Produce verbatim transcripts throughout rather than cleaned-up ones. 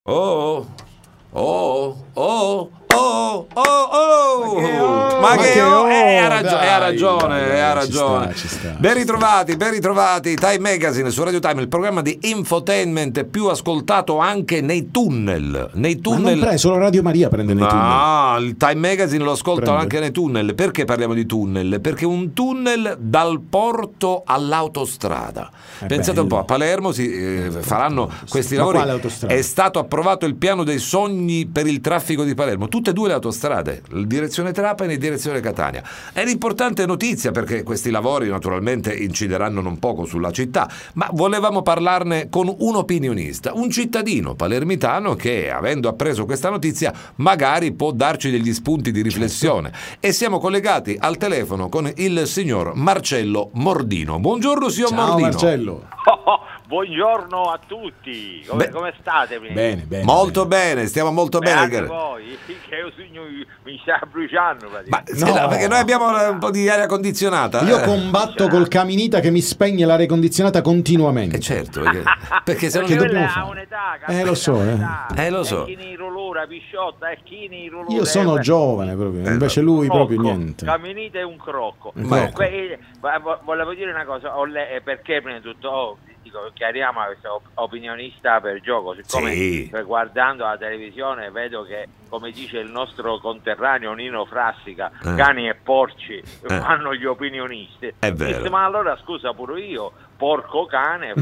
Oh, oh, oh, oh, oh, oh, ma che oh, eh, ha ragione, ha ragione, ha ragione. Ci sta, ci sta, ben ci ritrovati, ben ritrovati. Time Magazine su Radio Time, il programma di infotainment più ascoltato anche nei tunnel. Nei tunnel. Ma non pre- solo Radio Maria prende nei tunnel. No, il Time Magazine lo ascoltano Prende. anche nei tunnel. Perché parliamo di tunnel? Perché un tunnel dal porto all'autostrada. È Pensate bello. un po', a Palermo si eh, faranno questi Ma lavori. quale autostrada? È stato approvato il piano dei sogni per il traffico di Palermo, tutte e due le autostrade, direzione Trapani e direzione Catania. È un'importante notizia perché questi lavori naturalmente incideranno non poco sulla città, ma volevamo parlarne con un opinionista, un cittadino palermitano che, avendo appreso questa notizia, magari può darci degli spunti di riflessione. E siamo collegati al telefono con il signor Marcello Mordino. Buongiorno signor Ciao Mordino. Marcello. Oh, oh, buongiorno a tutti, come, Beh, come state? Bene, bene. Molto bene, stiamo molto Beh, bene. anche voi, che io sogno, mi sta bruciando Ma praticamente. scusa, No. perché noi abbiamo un po' di aria condizionata. Io eh. combatto col caminita che mi spegne l'aria condizionata continuamente. Eh certo, perché, perché se non Che Perché dobbiamo quella ha fare? un'età, Eh, lo so, eh. Eh, lo so. E chi ne rolora, pisciotta, e chi ne rolora. Io sono eh, giovane proprio, Eh, invece lui crocco, proprio niente. Caminite è un crocco. Un Comunque, eh, vo- vo- volevo dire una cosa, ho le- eh, perché prima di tutto oh, dico, chiariamo a questo op- opinionista per gioco, siccome Sì. eh, guardando la televisione vedo che, come dice il nostro conterraneo Nino Frassica, Eh. cani e porci fanno gli opinionisti. È vero. Disse, ma allora scusa pure io, porco cane,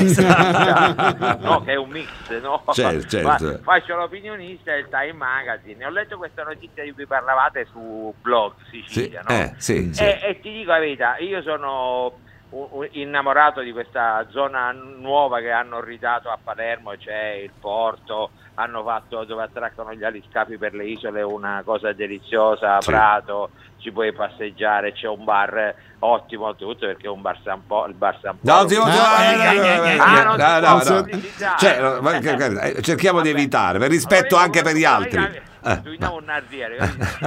faccio no, che è un mix, no? Certo, certo. Fa- faccio l'opinionista del Time Magazine. Ho letto questa notizia di cui parlavate su Blog Sì, Sicilia, no? eh, sì, sì. E, e ti dico la verità, io sono un- un innamorato di questa zona nuova che hanno ridato a Palermo, c'è il porto, hanno fatto dove attraccano gli aliscafi per le isole, una cosa deliziosa, Sì. Prato, ci puoi passeggiare, c'è un bar ottimo, tutto perché è un bar San Po- il bar San No, Polo. ti- Ah, no, eh, no, eh, no, eh, no, ah, no, non no, si no, può no. pubblicizzare. Cioè, no, ma che- che- cerchiamo di Vabbè. evitare per rispetto Allora, anche per gli come- altri. come- Eh. Suiniamo un nardiere,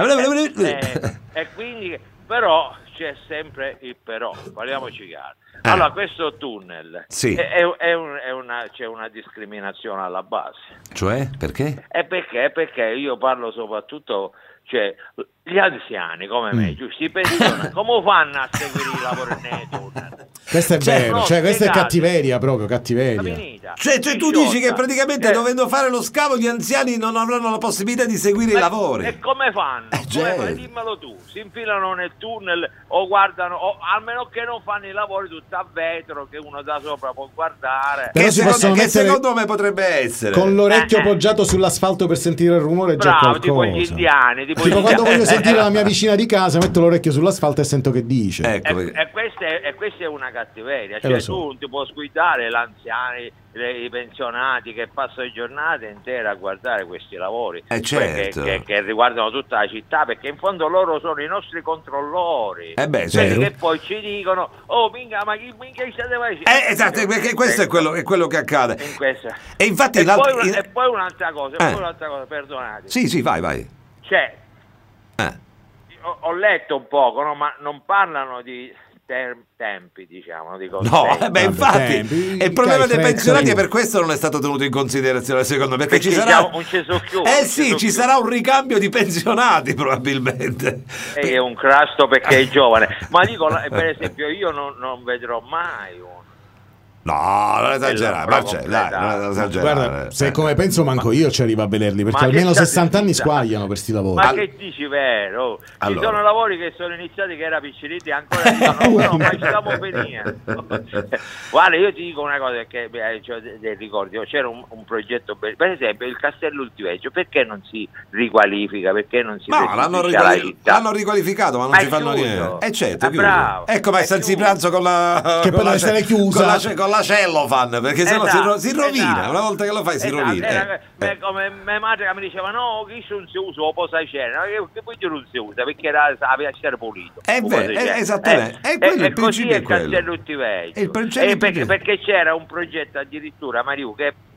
Eh. eh, e quindi però c'è sempre il però, parliamoci chiaro. Eh. Allora, questo tunnel Sì. è, è- è un- è una, c'è una discriminazione alla base. Cioè, perché? E perché? Perché io parlo soprattutto, cioè, gli anziani come me, giusto, si pensionano, come fanno a seguire i lavori nei tunnel? Questo è Cioè, vero, no, cioè questa è spiegate. cattiveria proprio, cattiveria. Finita. Cioè, cioè tu Pisciotta. dici che praticamente Eh, dovendo fare lo scavo gli anziani non avranno la possibilità di seguire i E lavori. come fanno? Eh, Come certo. fanno? Dimmelo tu. Si infilano nel tunnel o guardano, o almeno che non fanno i lavori tutto a vetro che uno da sopra può guardare. Però Che, si secondo, possono che mettere- secondo me potrebbe essere. Con l'orecchio Eh, eh. poggiato sull'asfalto per sentire il rumore è già Bravo, tipo gli qualcosa. indiani. Tipo, Tipo gli quando indiani. voglio sentire la mia vicina di casa, metto l'orecchio sull'asfalto e sento che dice. Ecco, E, perché- e questa è, e questa è una cattiveria, Eh, cioè lo so. tu non ti puoi sguidare l'anziani, le- i pensionati che passano giornate intere a guardare questi lavori Eh, que- certo. che, che- che riguardano tutta la città, perché in fondo loro sono i nostri controllori, Eh beh, quelli certo. che poi ci dicono oh minchia ma chi minchia state facendo? Eh, esatto, perché questo è quello, è quello che accade. In questa- E infatti e, l'altro- poi, in- e poi un'altra cosa, e Eh. poi un'altra cosa, perdonate, Sì, sì, vai, vai. cioè Eh. ho, ho letto un poco, no? Ma non parlano di ter- tempi, diciamo, dico No, tempi. eh beh, Vabbè, infatti, tempi, e il problema che dei hai pensionati fretta è tu. per questo non è stato tenuto in considerazione, secondo me, perché, Perché ci sarà siamo un cesocchione, Eh un sì, ci cesocchione. sarà un ricambio di pensionati probabilmente. È un crasto perché è giovane, ma dico, per esempio, io non, non vedrò mai un No, non esagerare, Quella Marcello, prova dai, non esagerare. Guarda, se Eh. come penso manco io ci arrivo a vederli, perché Ma almeno che sessanta anni cazzo- squagliano per sti lavori. Ma Al- che dici vero? Ci Allora. sono lavori che sono iniziati che era picciniti e ancora dicono no, ma ci stiamo finendo. Guarda, io ti dico una cosa che beh, cioè, dei dei ricordi, c'era un, un progetto be- per esempio il Castello Ultiveggio, perché non si riqualifica? Perché non si No, l'hanno, restituisce alla riquali- città? l'hanno riqualificato, ma non Ma ci è fanno chiuso. niente. Eh certo, è Eh, chiuso. bravo. Ecco, ma È sta il chiuso. pranzo con la Che con poi la deve ce- essere chiusa. con la, ce- con la cellofan, perché sennò si, ro- si rovina. esatto. Una volta che lo fai si Esatto, rovina. era- Eh, me- eh. come mia madre che mi diceva no, chi non si usa o posa cena, ma che, che poi non si usa perché era, sapeva essere pulito. È o vero, posa è- cena. esattamente. Eh, E quello, e- il e così principio è è il quello. Castello Ultiveggio. E il principio- Eh, perché, perché c'era un progetto addirittura, Mariù, che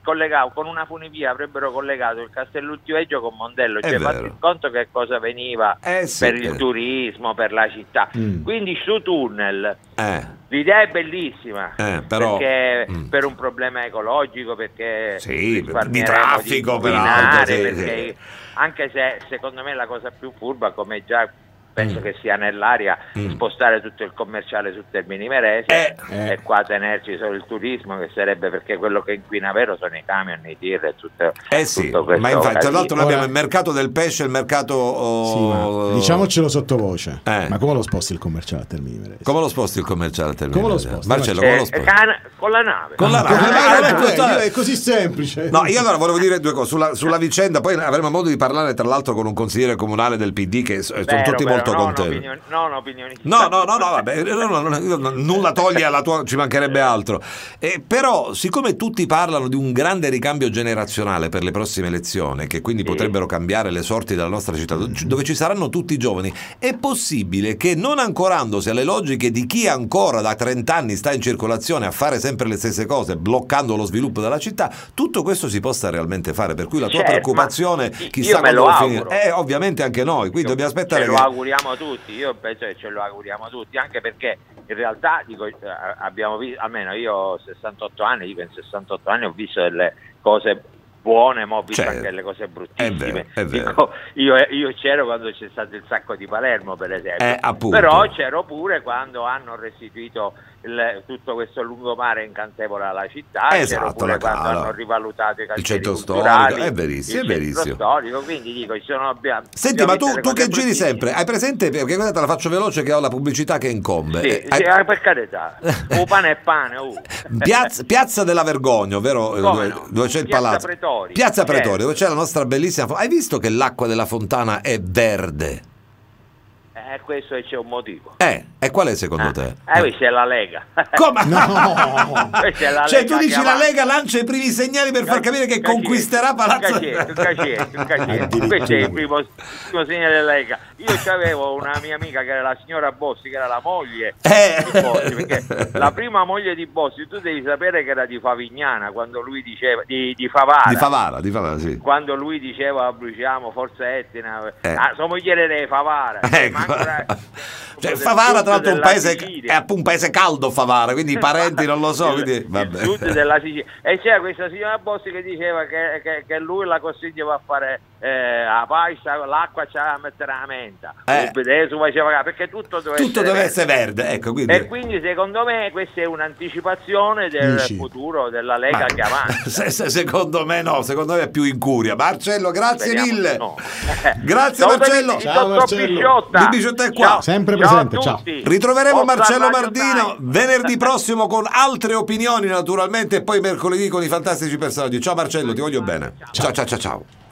collegato con una funivia, avrebbero collegato il Castellultiveggio con Mondello, È cioè vero. fatti conto che cosa veniva Eh sì, per il eh. turismo, per la città. Mm. Quindi su tunnel Eh, l'idea è bellissima, Eh, però- perché mm. per un problema ecologico, perché Sì, di risparmieremo traffico, di peraltro, inquinare, sì, perché sì. anche se secondo me la cosa più furba, come già penso Mm. che sia nell'aria, Mm. spostare tutto il commerciale su Termini Imerese Eh. Eh. e qua tenerci solo il turismo, che sarebbe, perché quello che inquina vero sono i camion, i tir e tutto, eh sì, tutto questo ma infatti tra l'altro noi Ora- abbiamo il mercato del pesce e il mercato... oh, Sì, ma diciamocelo sottovoce. Eh. Ma come lo sposti il commerciale a Termini Imerese? Come lo sposti il commerciale a Termini Come lo Imerese? sposti? Marcello, Eh, come lo Eh, sposti? can- con la nave. Con la Come nave. mai? Ah, Eh, ecco, sta- è così semplice. No, io allora volevo dire due cose sulla, sulla vicenda, poi avremo modo di parlare tra l'altro con un consigliere comunale del P D che s- sono Vero, tutti vero, molto non contenti. opinioni- non opinionisti. No, no, no, no, vabbè, no, no, no, io non- nulla toglie alla tua, ci mancherebbe altro. Eh, però, siccome tutti parlano di un grande ricambio generazionale per le prossime elezioni, che quindi Sì. potrebbero cambiare le sorti della nostra città, dove ci saranno tutti i giovani, è possibile che non ancorandosi alle logiche di chi ancora da trenta anni sta in circolazione a fare sempre le stesse cose, bloccando lo sviluppo della città, tutto questo si possa realmente fare. Per cui la tua Certo, preoccupazione, ma chissà io me quando lo va a auguro. finire. Eh, ovviamente anche noi, quindi dobbiamo aspettare Ce lo che... auguriamo tutti, io penso che ce lo auguriamo tutti, anche perché in realtà dico, eh, abbiamo visto, almeno io ho sessantotto anni, dico in sessantotto anni ho visto delle cose buone, ma ho visto Certo. anche le cose bruttissime. È vero, è vero. Dico, io, io c'ero quando c'è stato il sacco di Palermo, per esempio, Eh, appunto. però c'ero pure quando hanno restituito il- tutto questo lungomare incantevole alla città, Esatto, c'ero pure la quando Cala. hanno rivalutato i Il cantieri centro culturali, storico, è verissimo, il è verissimo. centro storico, quindi dico, ci sono, abbiamo, Senti, abbiamo ma tu, visto le tu cose che giri bruttissime. sempre, hai presente, perché questa te la faccio veloce che ho la pubblicità che incombe. Sì, Eh, sì, hai- eh, per carità, un pane è pane, uh. Piazza, Piazza della Vergogna, ovvero Come dove, no? dove c'è il Piazza palazzo. Pretorio. Piazza Certo. Pretorio, dove c'è la nostra bellissima fo- Hai visto che l'acqua della fontana è verde? Eh, questo c'è un motivo. Eh, e qual è secondo te? Eh, questa è la Lega. Come? No! Questa è la Cioè Lega tu dici che la avanza. Lega lancia i primi segnali per far capire che Caccietto, conquisterà Palazzo Caccietto, Caccietto, Caccietto. Addirittura. Questo è il primo, il primo segnale della Lega. Io avevo una mia amica che era la signora Bossi, che era la moglie Eh. di Bossi, perché la prima moglie di Bossi, tu devi sapere che era di Favignana, quando lui diceva di, di Favara. Di Favara, di Favara, sì. Quando lui diceva bruciamo Forza Etna, Eh. ah, sua moglie era di Favara. Ecco. Ma ancora- Cioè, del Favara sud tra l'altro è un della paese, Sicilia. è appunto un paese caldo Favara, quindi i parenti non lo so, Il- quindi il vabbè. sud della Sicilia. E c'era questa signora Bossi che diceva che, che, che lui la costringeva a fare eh, la pasta, l'acqua c'era da mettere la menta, Eh. adesso faceva cagare, perché tutto doveva Tutto essere deve verde. essere verde, ecco, quindi E quindi secondo me questa è un'anticipazione del Dici. futuro della Lega Ma- che avanza. se- se- secondo me no, secondo me è più incuria. Marcello, grazie Speriamo mille. di no. Grazie Saluto Marcello. di Ciao, dottor Marcello. Pisciotta. Di Pisciotta è qua. Ciao. Sempre Ciao a presente, ciao. tutti. Ritroveremo Forza Marcello Radio Mardino Time. venerdì prossimo con altre opinioni naturalmente e poi mercoledì con i fantastici personaggi. Ciao Marcello, ti voglio bene. Ciao ciao ciao ciao.